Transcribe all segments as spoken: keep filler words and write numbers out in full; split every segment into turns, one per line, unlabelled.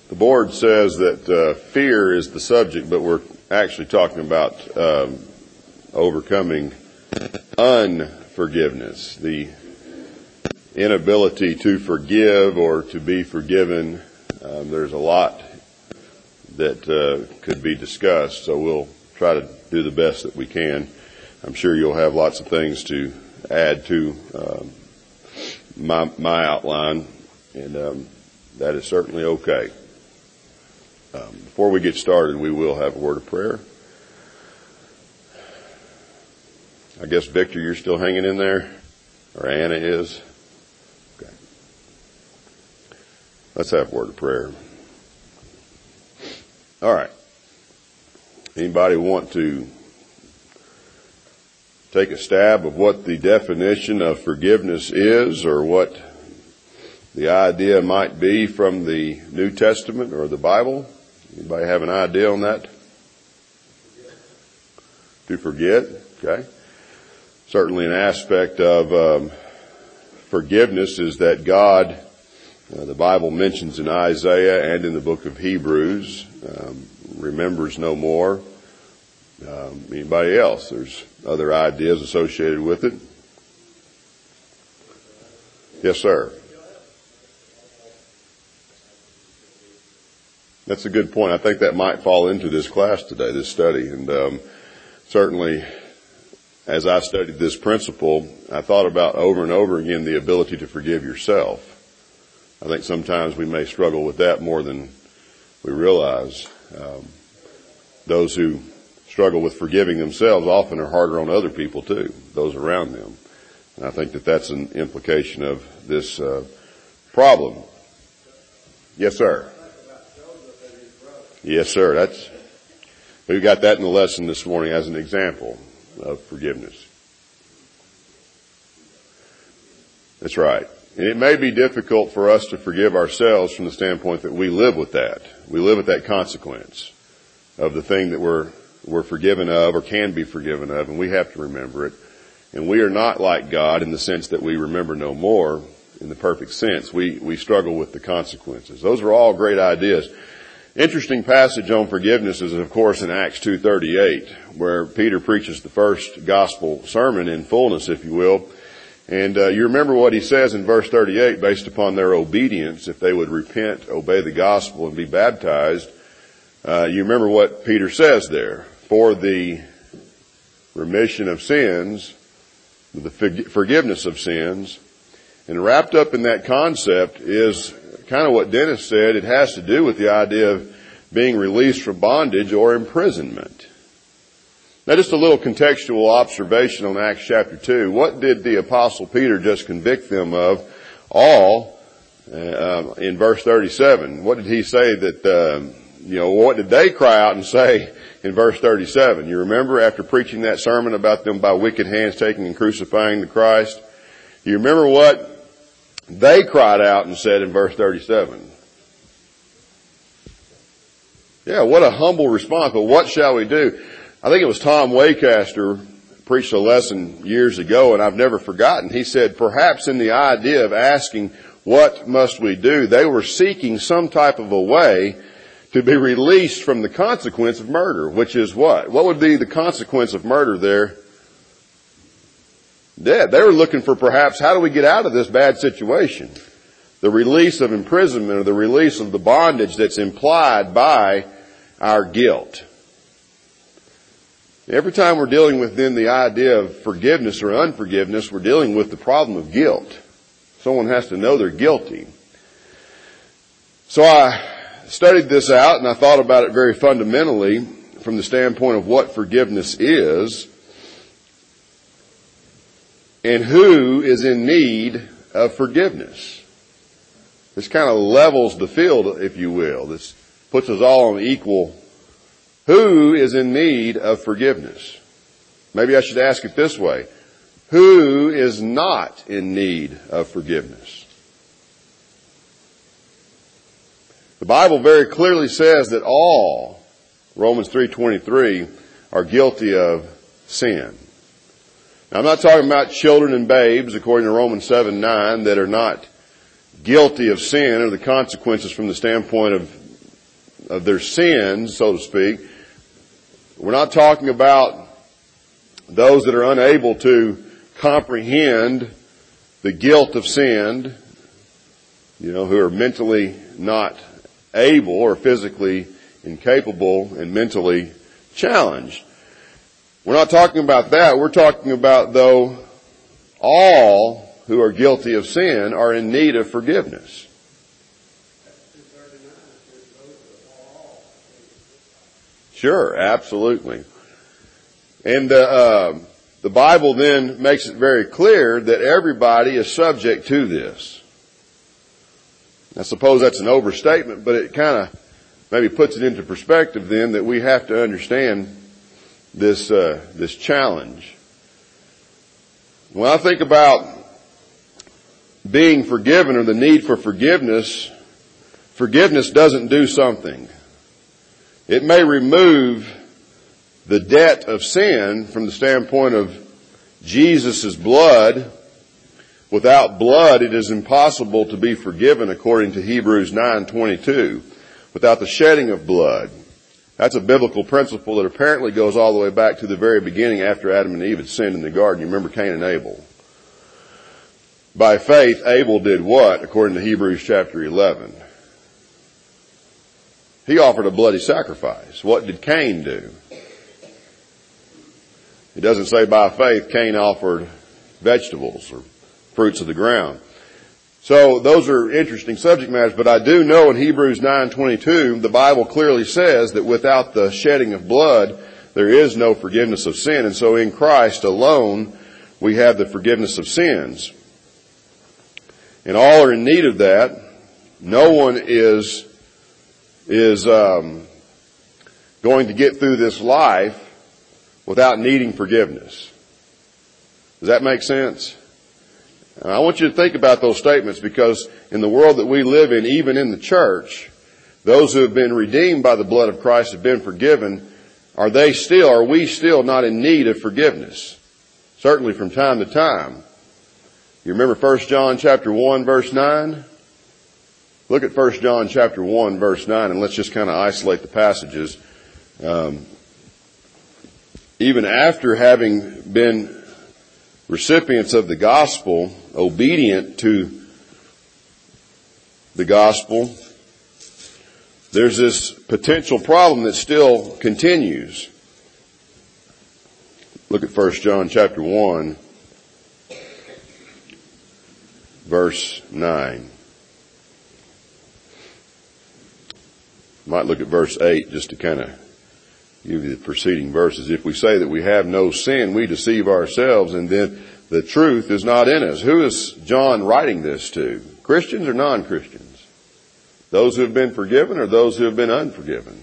The board says that uh, fear is the subject, but we're actually talking about um, overcoming unforgiveness, the inability to forgive or to be forgiven. Um, there's a lot that uh, could be discussed, so we'll try to do the best that we can. I'm sure you'll have lots of things to add to um, my, my outline, and um, that is certainly okay. Um, before we get started, we will have a word of prayer. I guess, Victor, you're still hanging in there? Or Anna is? Okay. Let's have a word of prayer. All right. Anybody want to take a stab of what the definition of forgiveness is, or what the idea might be from the New Testament or the Bible? Anybody have an idea on that? To forget, okay. Certainly an aspect of um, forgiveness is that God, uh, the Bible mentions in Isaiah and in the book of Hebrews, um, remembers no more. Um, anybody else? There's other ideas associated with it. Yes, sir. That's a good point. I think that might fall into this class today, this study. And um, certainly, as I studied this principle, I thought about over and over again the ability to forgive yourself. I think sometimes we may struggle with that more than we realize. Um, those who struggle with forgiving themselves often are harder on other people too, those around them. And I think that that's an implication of this uh, problem. Yes, sir. Yes, sir. That's, we got that in the lesson this morning as an example of forgiveness. That's right. And it may be difficult for us to forgive ourselves from the standpoint that we live with that. We live with that consequence of the thing that we're, we're forgiven of or can be forgiven of, and we have to remember it. And we are not like God in the sense that we remember no more in the perfect sense. We, we struggle with the consequences. Those are all great ideas. Interesting passage on forgiveness is, of course, in Acts two thirty-eight, where Peter preaches the first gospel sermon in fullness, if you will. And uh, you remember what he says in verse thirty-eight, based upon their obedience, if they would repent, obey the gospel, and be baptized. Uh, you remember what Peter says there. For the remission of sins, the forgiveness of sins. And wrapped up in that concept is kind of what Dennis said. It has to do with the idea of being released from bondage or imprisonment. Now, just a little contextual observation on Acts chapter two. What did the Apostle Peter just convict them of? All uh, in verse thirty-seven. What did he say that, um, you know, what did they cry out and say in verse thirty-seven? You remember after preaching that sermon about them by wicked hands taking and crucifying the Christ? You remember what they cried out and said in verse thirty-seven? Yeah, what a humble response. But what shall we do? I think it was Tom Waycaster preached a lesson years ago, and I've never forgotten. He said, perhaps in the idea of asking, what must we do? They were seeking some type of a way to be released from the consequence of murder, which is what? What would be the consequence of murder there? Dead. They were looking for perhaps, how do we get out of this bad situation? The release of imprisonment or the release of the bondage that's implied by our guilt. Every time we're dealing with then the idea of forgiveness or unforgiveness, we're dealing with the problem of guilt. Someone has to know they're guilty. So I studied this out and I thought about it very fundamentally from the standpoint of what forgiveness is and who is in need of forgiveness. This kind of levels the field, if you will. This puts us all on equal. Who is in need of forgiveness? Maybe I should ask it this way. Who is not in need of forgiveness? The Bible very clearly says that all, Romans three twenty-three, are guilty of sin. Now, I'm not talking about children and babes, according to Romans seven nine, that are not guilty of sin or the consequences from the standpoint of of their sins, so to speak. We're not talking about those that are unable to comprehend the guilt of sin, you know, who are mentally not able or physically incapable and mentally challenged. We're not talking about that. We're talking about, though, all who are guilty of sin are in need of forgiveness. Sure, absolutely. And uh, uh, the Bible then makes it very clear that everybody is subject to this. I suppose that's an overstatement, but it kind of maybe puts it into perspective then that we have to understand this uh, this challenge. When I think about being forgiven or the need for forgiveness, forgiveness doesn't do something. It may remove the debt of sin from the standpoint of Jesus' blood. Without blood, it is impossible to be forgiven, according to Hebrews nine twenty-two. Without the shedding of blood. That's a biblical principle that apparently goes all the way back to the very beginning after Adam and Eve had sinned in the garden. You remember Cain and Abel. By faith, Abel did what, according to Hebrews chapter eleven? He offered a bloody sacrifice. What did Cain do? It doesn't say by faith Cain offered vegetables or fruits of the ground. So those are interesting subject matters, but I do know in Hebrews nine twenty-two, the Bible clearly says that without the shedding of blood, there is no forgiveness of sin. And so in Christ alone, we have the forgiveness of sins. And all are in need of that. No one is is um, going to get through this life without needing forgiveness. Does that make sense? And I want you to think about those statements, because in the world that we live in, even in the church, those who have been redeemed by the blood of Christ have been forgiven. Are they still, are we still not in need of forgiveness? Certainly from time to time. You remember First John chapter one verse nine? Look at First John chapter one verse nine, and let's just kind of isolate the passages. Um, even after having been recipients of the gospel, obedient to the gospel, there's this potential problem that still continues. Look at First John chapter one, verse nine. Might look at verse eight just to kind of give you the preceding verses. If we say that we have no sin, we deceive ourselves, and then the truth is not in us. Who is John writing this to? Christians or non-Christians? Those who have been forgiven or those who have been unforgiven?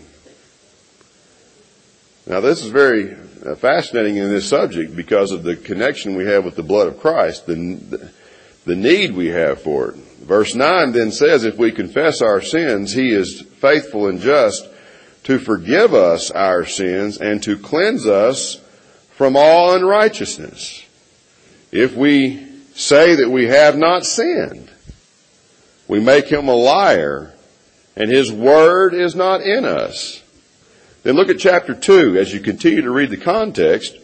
Now this is very fascinating in this subject because of the connection we have with the blood of Christ, the, the need we have for it. Verse nine then says, if we confess our sins, He is faithful and just to forgive us our sins and to cleanse us from all unrighteousness. If we say that we have not sinned, we make Him a liar, and His word is not in us. Then look at chapter two as you continue to read the context.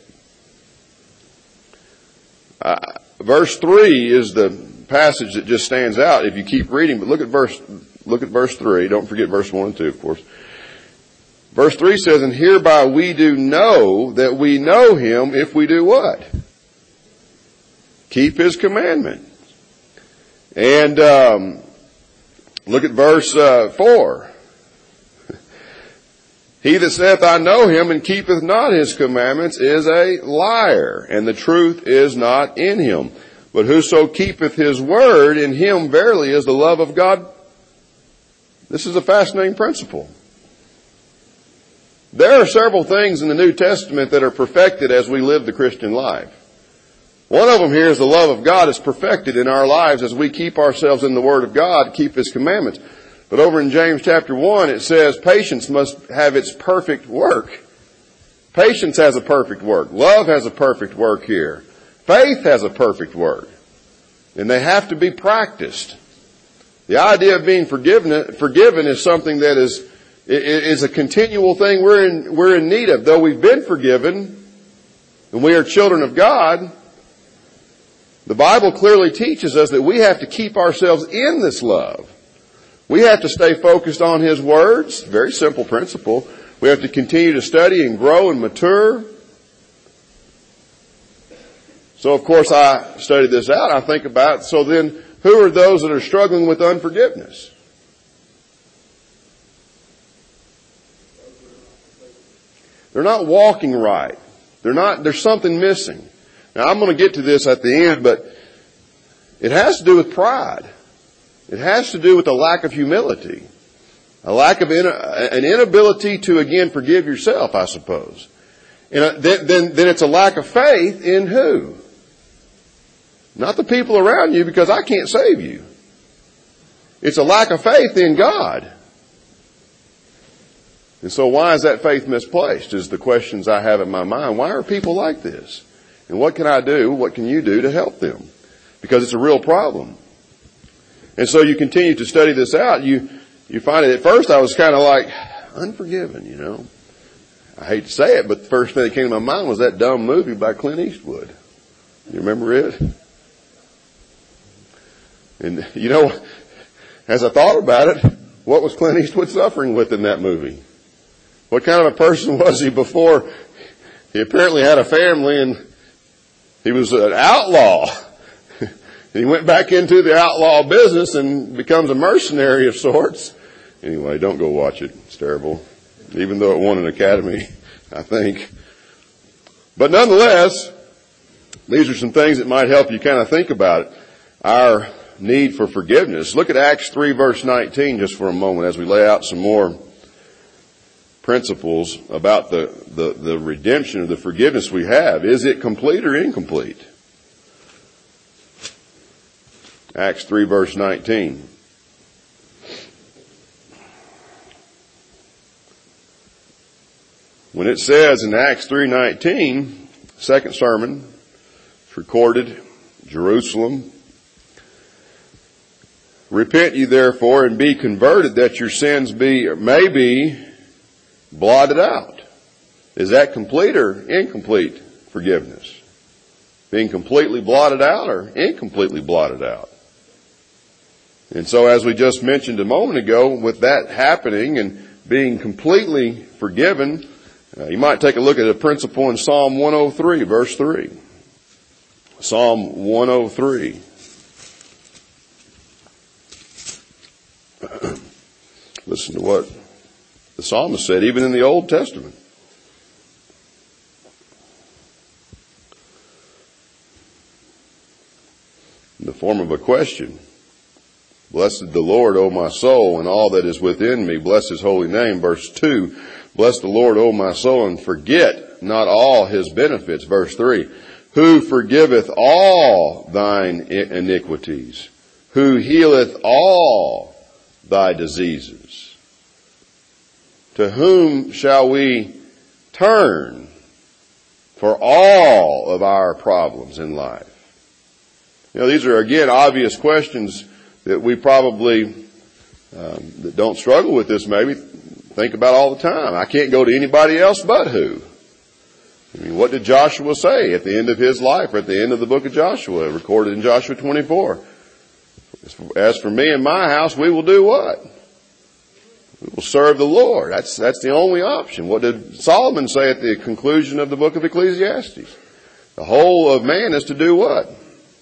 Uh, verse three is the passage that just stands out if you keep reading, but look at verse look at verse three. Don't forget verse one and two, of course. Verse three says, and hereby we do know that we know Him if we do what? Keep His commandments. And um, look at verse uh, four. He that saith, I know Him, and keepeth not His commandments is a liar, and the truth is not in him. But whoso keepeth His word, in him verily is the love of God. This is a fascinating principle. There are several things in the New Testament that are perfected as we live the Christian life. One of them here is the love of God is perfected in our lives as we keep ourselves in the Word of God, keep His commandments. But over in James chapter one, it says patience must have its perfect work. Patience has a perfect work. Love has a perfect work here. Faith has a perfect work. And they have to be practiced. The idea of being forgiven, forgiven is something that is is a continual thing we're in, we're in need of. Though we've been forgiven and we are children of God, the Bible clearly teaches us that we have to keep ourselves in this love. We have to stay focused on His words. Very simple principle. We have to continue to study and grow and mature. So of course I studied this out. I think about, so then who are those that are struggling with unforgiveness? They're not walking right. They're not, there's something missing. Now I'm going to get to this at the end, but it has to do with pride. It has to do with a lack of humility. A lack of, in, an inability to again forgive yourself, I suppose. And then, then, then it's a lack of faith in who? Not the people around you, because I can't save you. It's a lack of faith in God. And so why is that faith misplaced is the questions I have in my mind. Why are people like this? And what can I do? What can you do to help them? Because it's a real problem. And so you continue to study this out. You, you find it, at first I was kind of like, unforgiven, you know. I hate to say it, but the first thing that came to my mind was that dumb movie by Clint Eastwood. You remember it? And, you know, as I thought about it, what was Clint Eastwood suffering with in that movie? What kind of a person was he before? He apparently had a family and he was an outlaw. He went back into the outlaw business and becomes a mercenary of sorts. Anyway, don't go watch it. It's terrible. Even though it won an Academy, I think. But nonetheless, these are some things that might help you kind of think about it. Our need for forgiveness. Look at Acts three verse nineteen just for a moment as we lay out some more principles about the, the, the redemption of the forgiveness we have. Is it complete or incomplete? Acts three verse nineteen. When it says in Acts three nineteen, second sermon, it's recorded, Jerusalem. Repent ye therefore and be converted that your sins be, or may be blotted out. Is that complete or incomplete forgiveness? Being completely blotted out or incompletely blotted out? And so as we just mentioned a moment ago, with that happening and being completely forgiven, uh, you might take a look at a principle in Psalm one oh three, verse three. Psalm one oh three. Listen to what the psalmist said, even in the Old Testament. In the form of a question. Blessed the Lord, O my soul, and all that is within me. Bless His holy name. Verse two. Bless the Lord, O my soul, and forget not all His benefits. Verse three. Who forgiveth all thine iniquities? Who healeth all thy diseases? To whom shall we turn for all of our problems in life? You know, these are again obvious questions that we probably um, that don't struggle with this maybe think about all the time. I can't go to anybody else but who? I mean, what did Joshua say at the end of his life, or at the end of the book of Joshua, recorded in Joshua twenty-four? As for me and my house, we will do what? We will serve the Lord. That's, that's the only option. What did Solomon say at the conclusion of the book of Ecclesiastes? The whole of man is to do what?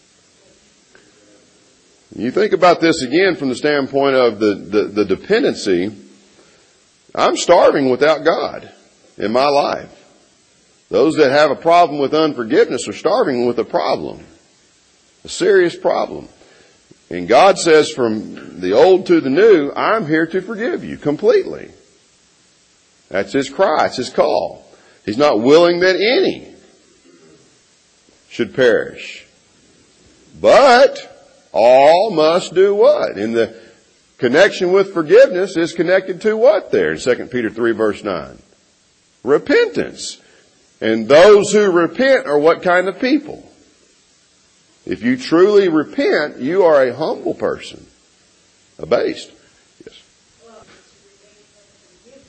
You think about this again from the standpoint of the, the, the dependency. I'm starving without God in my life. Those that have a problem with unforgiveness are starving with a problem. A serious problem. And God says from the old to the new, I'm here to forgive you completely. That's His cry. It's His call. He's not willing that any should perish. But all must do what? In the connection with forgiveness is connected to what there in Second Peter three verse nine? Repentance. And those who repent are what kind of people? If you truly repent, you are a humble person. Abased. Yes.
Well, to remain unforgiven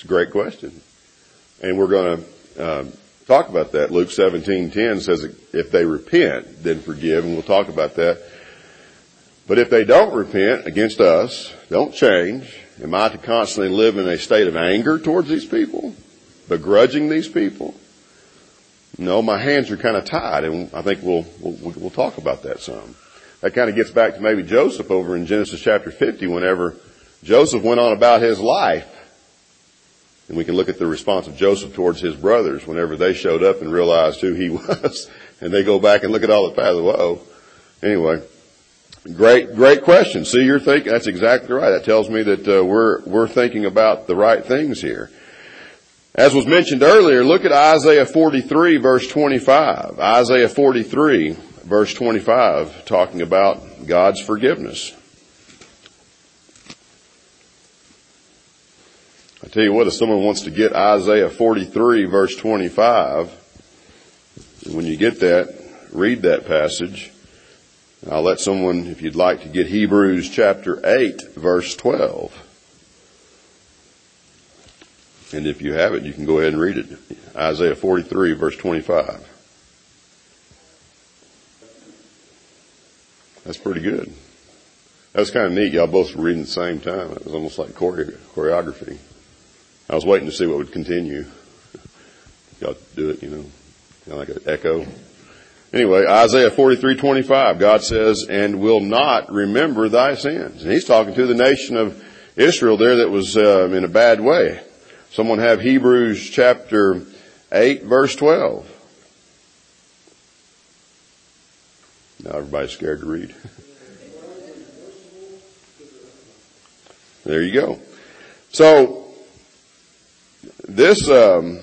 It's a great question. And we're going to um, talk about that. Luke seventeen ten says if they repent, then forgive, and we'll talk about that. But if they don't repent against us, don't change, am I to constantly live in a state of anger towards these people? Begrudging these people? No, my hands are kind of tied, and I think we'll, we'll, we'll talk about that some. That kind of gets back to maybe Joseph over in Genesis chapter fifty, whenever Joseph went on about his life. And we can look at the response of Joseph towards his brothers whenever they showed up and realized who he was. And they go back and look at all the past. Whoa. Anyway, great, great question. See, you're thinking, that's exactly right. That tells me that uh, we're, we're thinking about the right things here. As was mentioned earlier, look at Isaiah forty-three, verse twenty-five. Isaiah forty-three, verse twenty-five, talking about God's forgiveness. I tell you what, if someone wants to get Isaiah forty-three, verse twenty-five, when you get that, read that passage. I'll let someone, if you'd like to get Hebrews chapter eight, verse twelve. And if you have it, you can go ahead and read it. Isaiah forty-three, verse twenty-five. That's pretty good. That was kind of neat. Y'all both were reading at the same time. It was almost like chore- choreography. I was waiting to see what would continue. Y'all do it, you know, kind of like an echo. Anyway, Isaiah forty-three twenty-five, God says, and will not remember thy sins. And he's talking to the nation of Israel there that was um, in a bad way. Someone have Hebrews chapter eight, verse twelve. Now everybody's scared to read. There you go. So, this, um,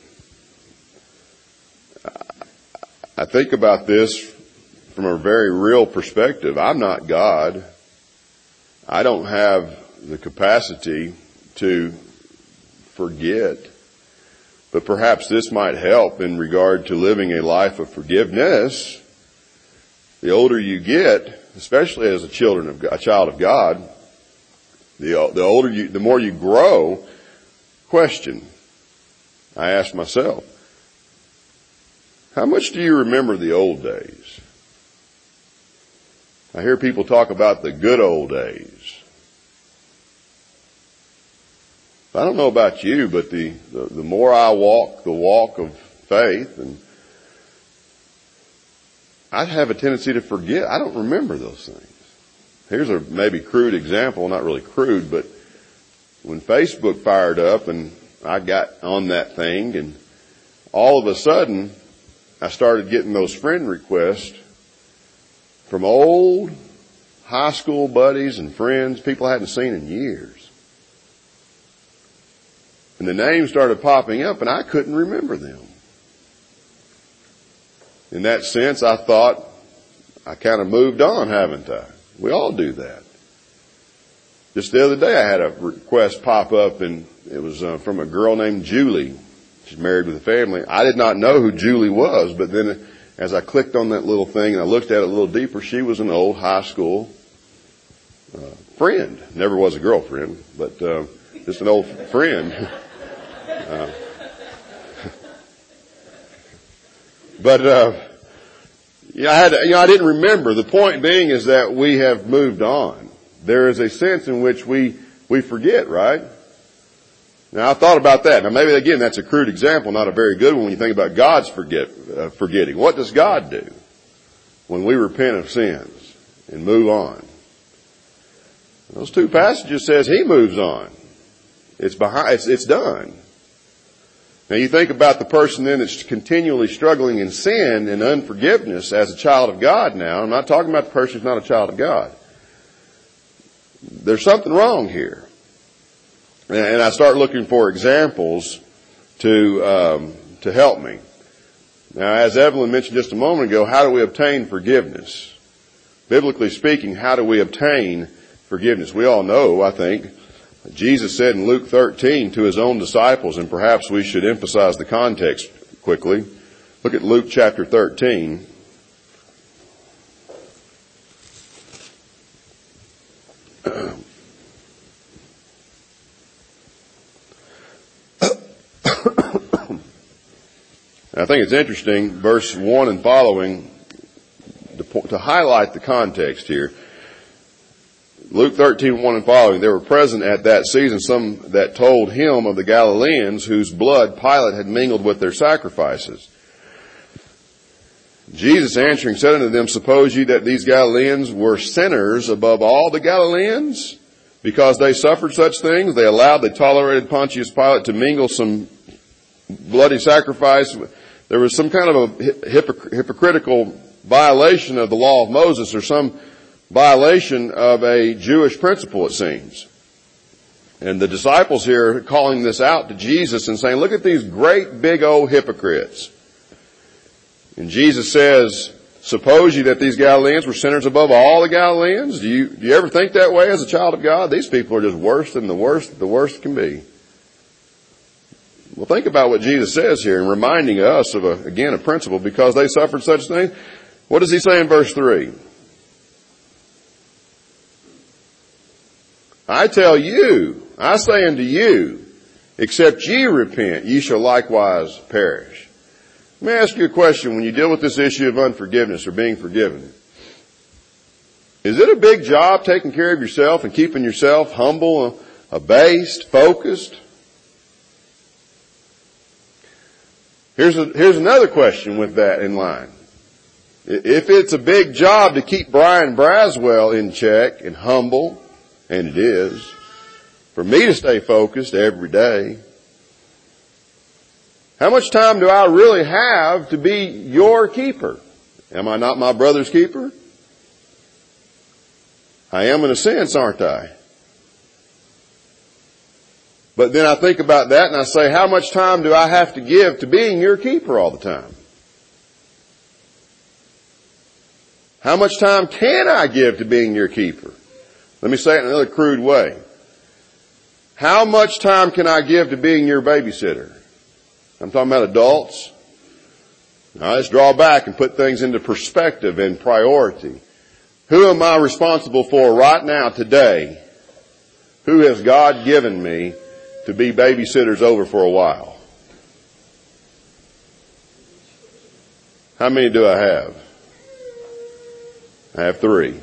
I think about this from a very real perspective. I'm not God. I don't have the capacity to forget. But perhaps this might help in regard to living a life of forgiveness. The older you get, especially as a children of a child of God, the the older you, the more you grow. Question I ask myself: how much do you remember the old days? I hear people talk about the good old days. I don't know about you, but the, the, the more I walk the walk of faith, and I have a tendency to forget. I don't remember those things. Here's a maybe crude example, not really crude, but when Facebook fired up and I got on that thing, and all of a sudden I started getting those friend requests from old high school buddies and friends, people I hadn't seen in years. And the names started popping up and I couldn't remember them. In that sense, I thought, I kind of moved on, haven't I? We all do that. Just the other day I had a request pop up, and it was uh, from a girl named Julie. She's married with a family. I did not know who Julie was, but then as I clicked on that little thing and I looked at it a little deeper, she was an old high school uh, friend. Never was a girlfriend, but uh, just an old friend. uh, but uh, yeah, I had, you know, I didn't remember. The point being is that we have moved on. There is a sense in which we, we forget, right? Now, I thought about that. Now, maybe, again, that's a crude example, not a very good one when you think about God's forget, uh, forgetting. What does God do when we repent of sins and move on? Those two passages says He moves on. It's behind, it's, it's done. Now, you think about the person then that's continually struggling in sin and unforgiveness as a child of God now. I'm not talking about the person who's not a child of God. There's something wrong here. And I start looking for examples to um, to help me. Now, as Evelyn mentioned just a moment ago, how do we obtain forgiveness? Biblically speaking, how do we obtain forgiveness? We all know, I think, Jesus said in Luke thirteen to His own disciples, and perhaps we should emphasize the context quickly. Look at Luke chapter thirteen. I think it's interesting, verse one and following, to, to highlight the context here. Luke thirteen, one and following, there were present at that season some that told him of the Galileans whose blood Pilate had mingled with their sacrifices. Jesus answering said unto them, suppose ye that these Galileans were sinners above all the Galileans? Because they suffered such things, they allowed, they tolerated Pontius Pilate to mingle some bloody sacrifice. There was some kind of a hypocr- hypocritical violation of the law of Moses, or some violation of a Jewish principle, it seems. And the disciples here are calling this out to Jesus and saying, look at these great big old hypocrites. And Jesus says, suppose ye that these Galileans were sinners above all the Galileans? Do you, do you ever think that way as a child of God? These people are just worse than the worst that the worst can be. Well, think about what Jesus says here and reminding us of, a, again, a principle, because they suffered such things. What does he say in verse three? I tell you, I say unto you, except ye repent, ye shall likewise perish. Let me ask you a question when you deal with this issue of unforgiveness or being forgiven. Is it a big job taking care of yourself and keeping yourself humble, abased, focused? Here's a, here's another question with that in line. If it's a big job to keep Brian Braswell in check and humble, and it is, for me to stay focused every day, how much time do I really have to be your keeper? Am I not my brother's keeper? I am in a sense, aren't I? But then I think about that and I say, how much time do I have to give to being your keeper all the time? How much time can I give to being your keeper? Let me say it in another crude way. How much time can I give to being your babysitter? I'm talking about adults. Now let's draw back and put things into perspective and priority. Who am I responsible for right now, today? Who has God given me to be babysitters over for a while? How many do I have? I have three.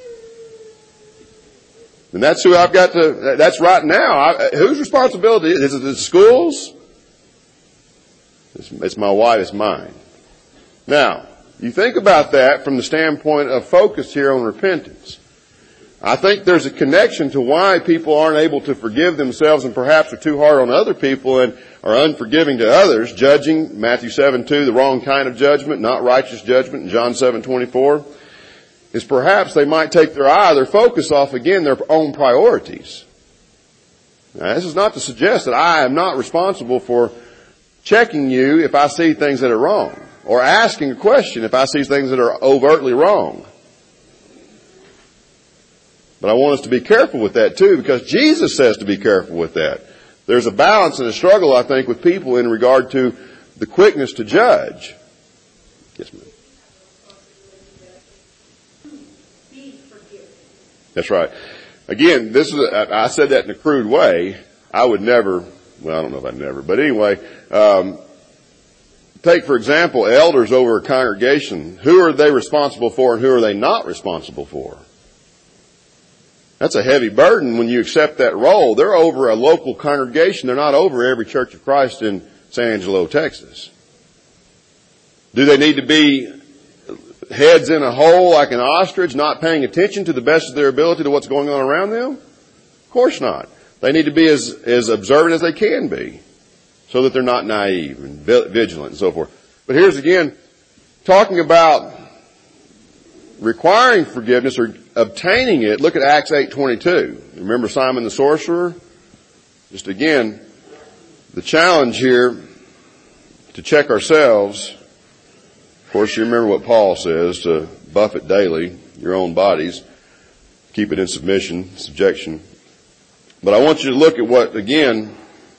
And that's who I've got to, that's right now. I, whose responsibility is it? The schools? It's, it's my wife, it's mine. Now, you think about that from the standpoint of focus here on repentance. I think there's a connection to why people aren't able to forgive themselves and perhaps are too hard on other people and are unforgiving to others, judging, Matthew seven two, the wrong kind of judgment, not righteous judgment, in John seven twenty-four, is perhaps they might take their eye, their focus off, again, their own priorities. Now, this is not to suggest that I am not responsible for checking you if I see things that are wrong, or asking a question if I see things that are overtly wrong. But I want us to be careful with that too, because Jesus says to be careful with that. There's a balance and a struggle, I think, with people in regard to the quickness to judge. Yes, ma'am. That's right. Again, this is a, I said that in a crude way. I would never, well, I don't know if I'd never, but anyway, um, take, for example, elders over a congregation. Who are they responsible for and who are they not responsible for? That's a heavy burden when you accept that role. They're over a local congregation. They're not over every Church of Christ in San Angelo, Texas. Do they need to be heads in a hole like an ostrich, not paying attention to the best of their ability to what's going on around them? Of course not. They need to be as, as observant as they can be, so that they're not naive and vigilant and so forth. But here's again, talking about requiring forgiveness or obtaining it. Look at Acts eight twenty-two. Remember Simon the sorcerer? Just again, the challenge here to check ourselves. Of course, you remember what Paul says, to buffet daily your own bodies, keep it in submission, subjection. But I want you to look at what, again,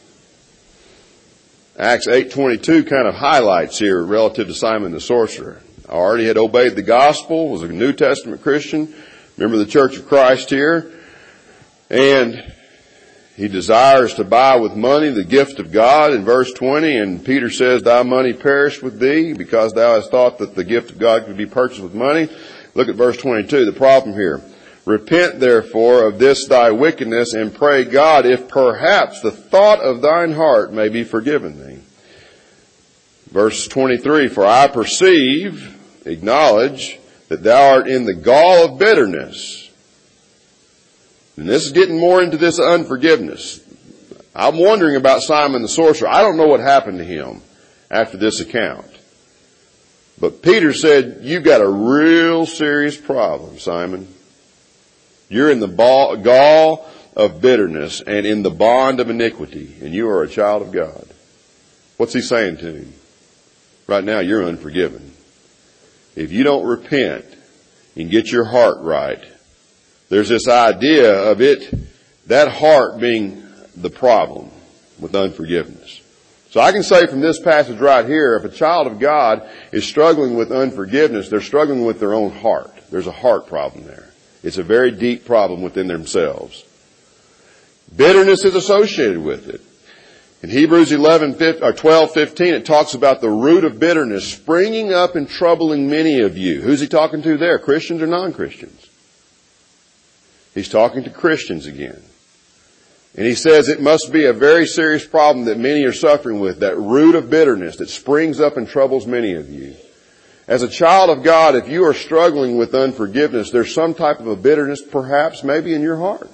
Acts eight twenty-two kind of highlights here relative to Simon the sorcerer. I already had obeyed the gospel, was a New Testament Christian, member of the Church of Christ here, and He desires to buy with money the gift of God in verse twenty, and Peter says, thy money perish with thee, because thou hast thought that the gift of God could be purchased with money. Look at verse twenty-two, the problem here. Repent therefore of this thy wickedness, and pray God, if perhaps the thought of thine heart may be forgiven thee. Verse twenty-three, for I perceive, acknowledge, that thou art in the gall of bitterness. And this is getting more into this unforgiveness. I'm wondering about Simon the sorcerer. I don't know what happened to him after this account. But Peter said, you've got a real serious problem, Simon. You're in the ball, gall of bitterness and in the bond of iniquity, and you are a child of God. What's he saying to him? Right now, you're unforgiven. If you don't repent and get your heart right, there's this idea of it, that heart being the problem with unforgiveness. So I can say from this passage right here, if a child of God is struggling with unforgiveness, they're struggling with their own heart. There's a heart problem there. It's a very deep problem within themselves. Bitterness is associated with it. In Hebrews eleven, or twelve, fifteen, it talks about the root of bitterness springing up and troubling many of you. Who's he talking to there? Christians or non-Christians? He's talking to Christians again. And he says it must be a very serious problem that many are suffering with, that root of bitterness that springs up and troubles many of you. As a child of God, if you are struggling with unforgiveness, there's some type of a bitterness perhaps maybe in your heart.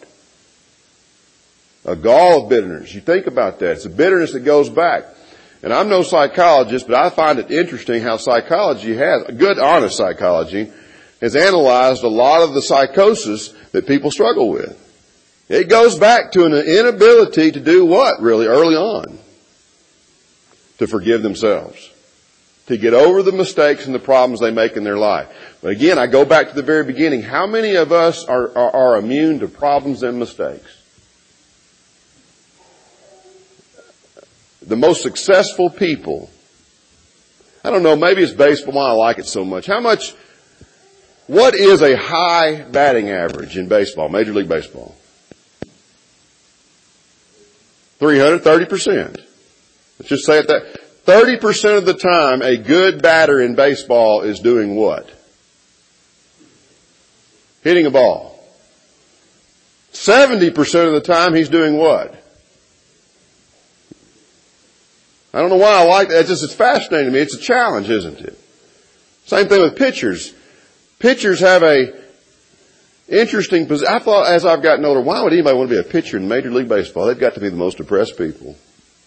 A gall of bitterness. You think about that. It's a bitterness that goes back. And I'm no psychologist, but I find it interesting how psychology has, good honest psychology, has analyzed a lot of the psychosis that people struggle with. It goes back to an inability to do what, really, early on? To forgive themselves. To get over the mistakes and the problems they make in their life. But again, I go back to the very beginning. How many of us are, are, are immune to problems and mistakes? The most successful people, I don't know, maybe it's baseball why I like it so much. How much, what is a high batting average in baseball, Major League Baseball? three hundred thirty percent. Let's just say it that. thirty percent of the time, a good batter in baseball is doing what? Hitting a ball. seventy percent of the time, he's doing what? I don't know why I like that. It's just, it's fascinating to me. It's a challenge, isn't it? Same thing with pitchers. Pitchers have a interesting position. I thought as I've gotten older, why would anybody want to be a pitcher in Major League Baseball? They've got to be the most depressed people.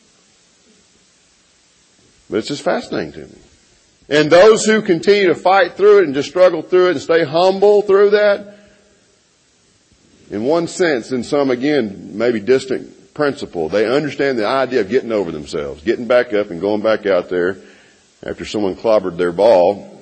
But it's just fascinating to me. And those who continue to fight through it and just struggle through it and stay humble through that, in one sense, in some, again, maybe distant principle, they understand the idea of getting over themselves, getting back up and going back out there after someone clobbered their ball.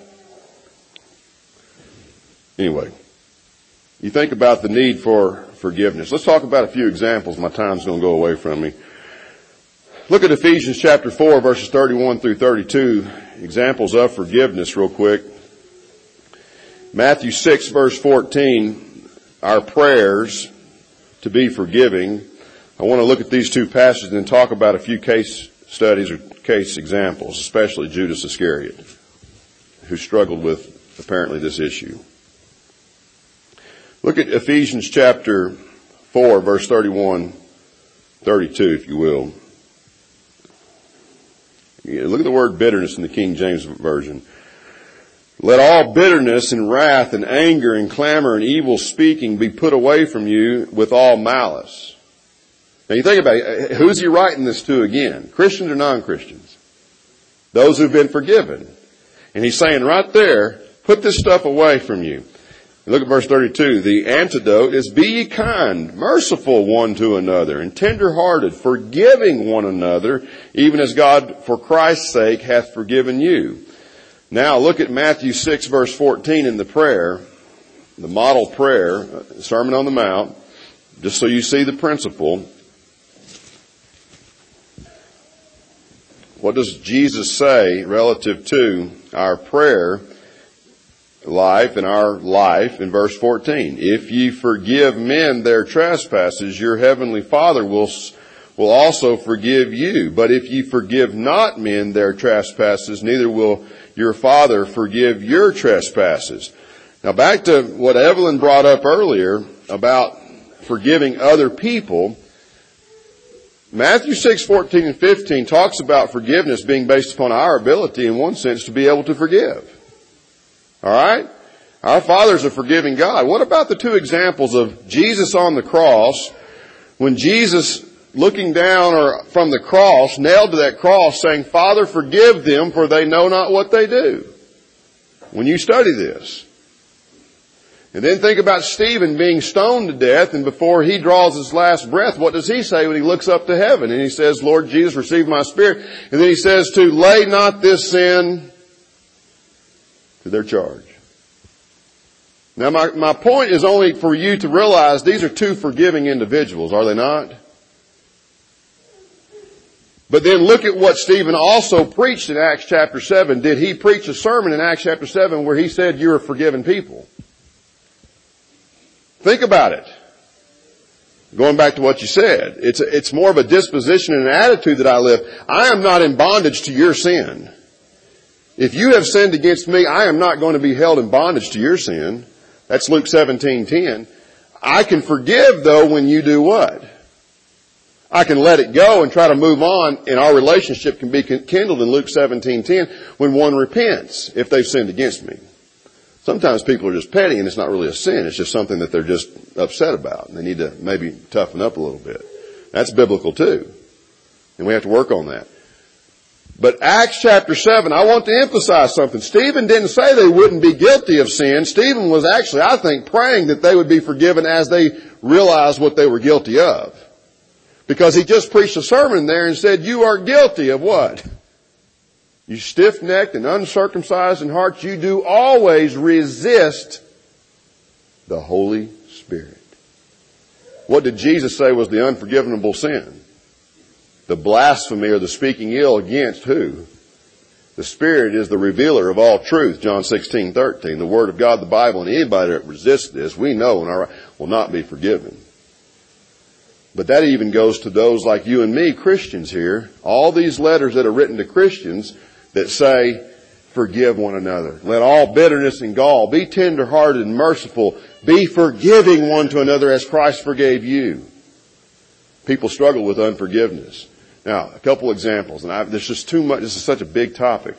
Anyway, you think about the need for forgiveness. Let's talk about a few examples. My time's going to go away from me. Look at Ephesians chapter four, verses thirty-one through thirty-two, examples of forgiveness real quick. Matthew six, verse fourteen, our prayers to be forgiving. I want to look at these two passages and talk about a few case studies or case examples, especially Judas Iscariot, who struggled with apparently this issue. Look at Ephesians chapter four, verse thirty-one, thirty-two, if you will. Look at the word bitterness in the King James Version. Let all bitterness and wrath and anger and clamor and evil speaking be put away from you with all malice. Now you think about it, who's he writing this to again? Christians or non-Christians? Those who've been forgiven. And he's saying right there, put this stuff away from you. Look at verse thirty-two. The antidote is, be ye kind, merciful one to another, and tender-hearted, forgiving one another, even as God for Christ's sake hath forgiven you. Now look at Matthew six, verse fourteen in the prayer, the model prayer, Sermon on the Mount, just so you see the principle. What does Jesus say relative to our prayer life, in our life, in verse fourteen. If ye forgive men their trespasses, your heavenly Father will, will also forgive you. But if ye forgive not men their trespasses, neither will your Father forgive your trespasses. Now back to what Evelyn brought up earlier about forgiving other people. Matthew six, fourteen and fifteen talks about forgiveness being based upon our ability, in one sense, to be able to forgive. All right? Our Father's a forgiving God. What about the two examples of Jesus on the cross, when Jesus, looking down or from the cross, nailed to that cross, saying, Father, forgive them, for they know not what they do. When you study this. And then think about Stephen being stoned to death, and before he draws his last breath, what does he say when he looks up to heaven? And he says, Lord Jesus, receive my spirit. And then he says to lay not this sin to their charge. Now my, my point is only for you to realize these are two forgiving individuals, are they not? But then look at what Stephen also preached in Acts chapter seven. Did he preach a sermon in Acts chapter seven where he said you're a forgiven people? Think about it. Going back to what you said, it's a, it's more of a disposition and an attitude that I live. I am not in bondage to your sin. If you have sinned against me, I am not going to be held in bondage to your sin. That's Luke seventeen ten. I can forgive, though, when you do what? I can let it go and try to move on, and our relationship can be kindled in Luke seventeen ten when one repents if they've sinned against me. Sometimes people are just petty and it's not really a sin. It's just something that they're just upset about, and they need to maybe toughen up a little bit. That's biblical too. And we have to work on that. But Acts chapter seven, I want to emphasize something. Stephen didn't say they wouldn't be guilty of sin. Stephen was actually, I think, praying that they would be forgiven as they realized what they were guilty of. Because he just preached a sermon there and said, you are guilty of what? You stiff-necked and uncircumcised in heart, you do always resist the Holy Spirit. What did Jesus say was the unforgivable sin? The blasphemy or the speaking ill against who? The Spirit is the revealer of all truth, John sixteen thirteen. The Word of God, the Bible, and anybody that resists this, we know and our, will not be forgiven. But that even goes to those like you and me, Christians here. All these letters that are written to Christians that say, forgive one another. Let all bitterness and gall, be tender-hearted and merciful, be forgiving one to another as Christ forgave you. People struggle with unforgiveness. Now, a couple examples, and I, there's just too much, this is such a big topic.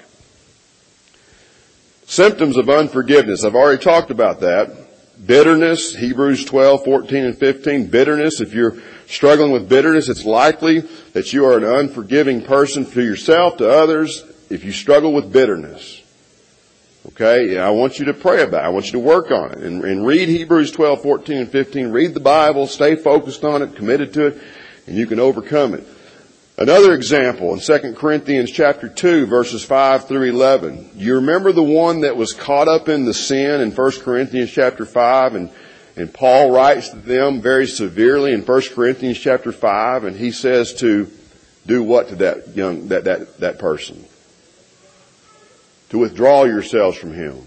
Symptoms of unforgiveness, I've already talked about that. Bitterness, Hebrews twelve, fourteen and fifteen. Bitterness, if you're struggling with bitterness, it's likely that you are an unforgiving person to yourself, to others, if you struggle with bitterness. Okay, I want you to pray about it. I want you to work on it. And, and read Hebrews twelve, fourteen and fifteen. Read the Bible, stay focused on it, committed to it, and you can overcome it. Another example in Second Corinthians chapter two, verses five through eleven. You remember the one that was caught up in the sin in First Corinthians chapter five, and, and Paul writes to them very severely in First Corinthians chapter five, and he says to do what to that young, that, that, that person? To withdraw yourselves from him.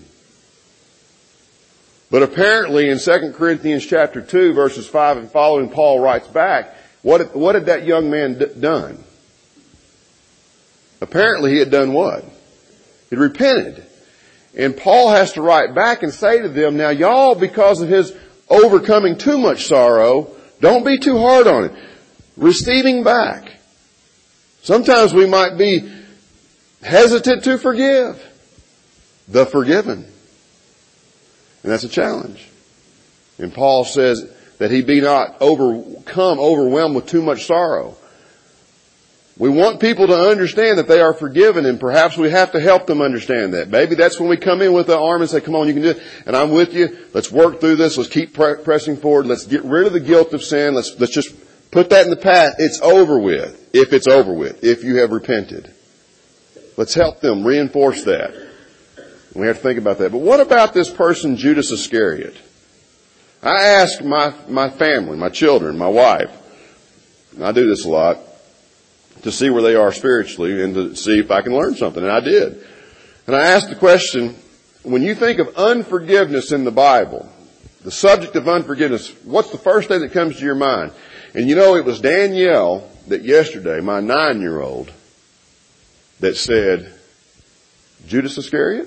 But apparently in Second Corinthians chapter two, verses five and following, Paul writes back, What, what had that young man d- done? Apparently he had done what? He had repented. And Paul has to write back and say to them, now y'all, because of his overcoming too much sorrow, don't be too hard on it. Receiving back. Sometimes we might be hesitant to forgive the forgiven. And that's a challenge. And Paul says that he be not overcome, overwhelmed with too much sorrow. We want people to understand that they are forgiven, and perhaps we have to help them understand that. Maybe that's when we come in with the arm and say, come on, you can do it, and I'm with you. Let's work through this. Let's keep pre- pressing forward. Let's get rid of the guilt of sin. Let's, let's just put that in the past. It's over with, if it's over with, if you have repented. Let's help them reinforce that. We have to think about that. But what about this person, Judas Iscariot? I ask my, my family, my children, my wife, and I do this a lot, to see where they are spiritually and to see if I can learn something. And I did. And I asked the question, when you think of unforgiveness in the Bible, the subject of unforgiveness, what's the first thing that comes to your mind? And you know, it was Danielle that yesterday, my nine-year-old, that said, Judas Iscariot?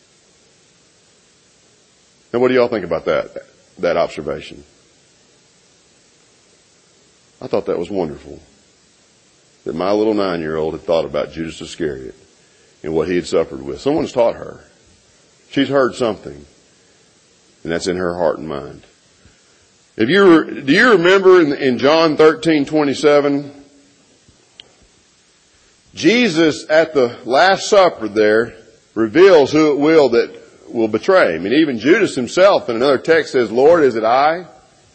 Now what do y'all think about that, that observation? I thought that was wonderful. That my little nine-year-old had thought about Judas Iscariot and what he had suffered with. Someone's taught her. She's heard something. And that's in her heart and mind. If you, do you remember in, in John thirteen twenty-seven, Jesus at the Last Supper there reveals who it will that will betray him. And even Judas himself in another text says, Lord, is it I?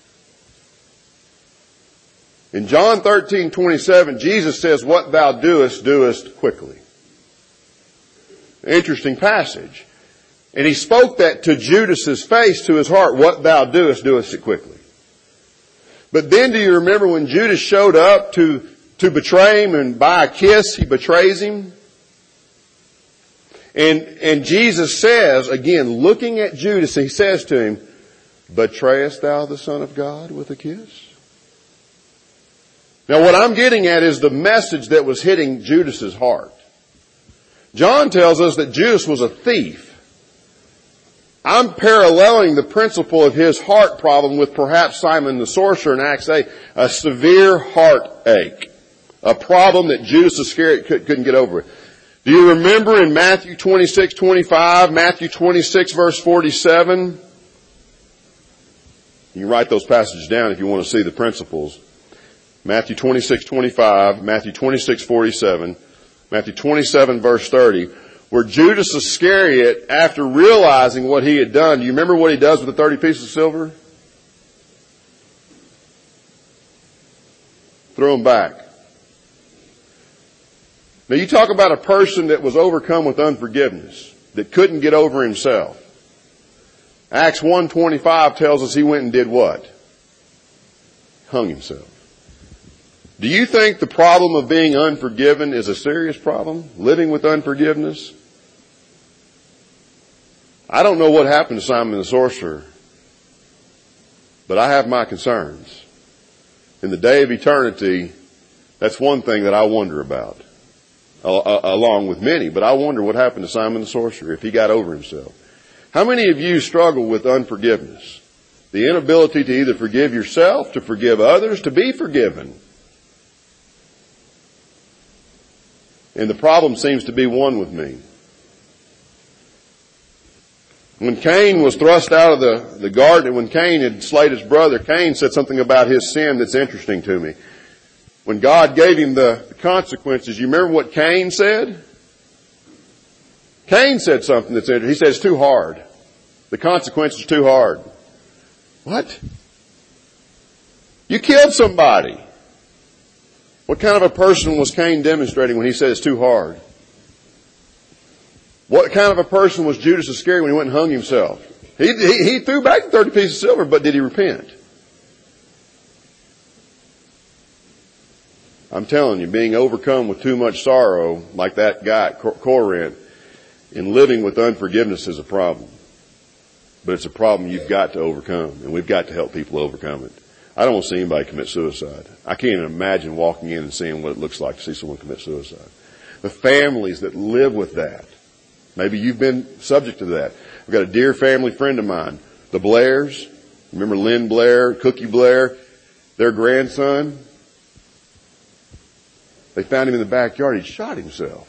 In John thirteen twenty-seven, Jesus says, what thou doest, doest quickly. Interesting passage. And he spoke that to Judas's face, to his heart, what thou doest, doest it quickly. But then do you remember when Judas showed up to, to betray him, and by a kiss he betrays him? And, and Jesus says, again, looking at Judas, he says to him, betrayest thou the Son of God with a kiss? Now what I'm getting at is the message that was hitting Judas's heart. John tells us that Judas was a thief. I'm paralleling the principle of his heart problem with perhaps Simon the sorcerer in Acts eight, a severe heartache, a problem that Judas Iscariot couldn't get over. Do you remember in Matthew twenty-six twenty-five, Matthew twenty-six verse forty-seven? You can write those passages down if you want to see the principles. Matthew twenty-six twenty-five, Matthew twenty-six forty-seven, Matthew twenty-seven verse thirty, where Judas Iscariot, after realizing what he had done, do you remember what he does with the thirty pieces of silver? Throw them back. Now you talk about a person that was overcome with unforgiveness, that couldn't get over himself. Acts one twenty-five tells us he went and did what? Hung himself. Do you think the problem of being unforgiven is a serious problem? Living with unforgiveness? I don't know what happened to Simon the sorcerer, but I have my concerns. In the day of eternity, that's one thing that I wonder about, along with many, but I wonder what happened to Simon the sorcerer if he got over himself. How many of you struggle with unforgiveness? The inability to either forgive yourself, to forgive others, to be forgiven. And the problem seems to be one with me. When Cain was thrust out of the, the garden, when Cain had slayed his brother, Cain said something about his sin that's interesting to me. When God gave him the consequences, you remember what Cain said? Cain said something that's interesting. He said it's too hard. The consequence is too hard. What? You killed somebody. What kind of a person was Cain demonstrating when he said it's too hard? What kind of a person was Judas Iscariot when he went and hung himself? He, he, he threw back the thirty pieces of silver, but did he repent? I'm telling you, being overcome with too much sorrow, like that guy at Corinth, and living with unforgiveness is a problem. But it's a problem you've got to overcome, and we've got to help people overcome it. I don't want to see anybody commit suicide. I can't even imagine walking in and seeing what it looks like to see someone commit suicide. The families that live with that. Maybe you've been subject to that. I've got a dear family friend of mine, the Blairs. Remember Lynn Blair, Cookie Blair, their grandson? They found him in the backyard. He'd shot himself.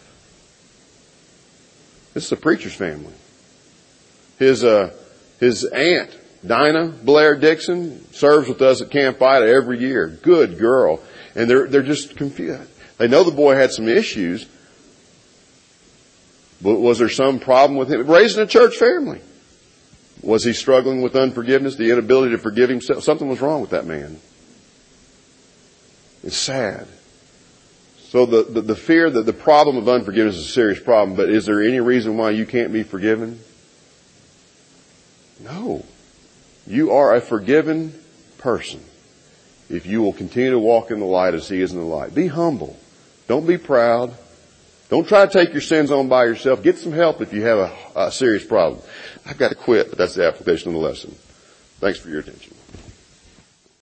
This is a preacher's family. His, uh, his aunt, Dinah Blair Dixon, serves with us at Camp Ida every year. Good girl. And they're, they're just confused. They know the boy had some issues. But was there some problem with him? Raised in a church family. Was he struggling with unforgiveness, the inability to forgive himself? Something was wrong with that man. It's sad. So the, the, the fear that the problem of unforgiveness is a serious problem, but is there any reason why you can't be forgiven? No. You are a forgiven person if you will continue to walk in the light as He is in the light. Be humble. Don't be proud. Don't try to take your sins on by yourself. Get some help if you have a, a serious problem. I've got to quit, but that's the application of the lesson. Thanks for your attention.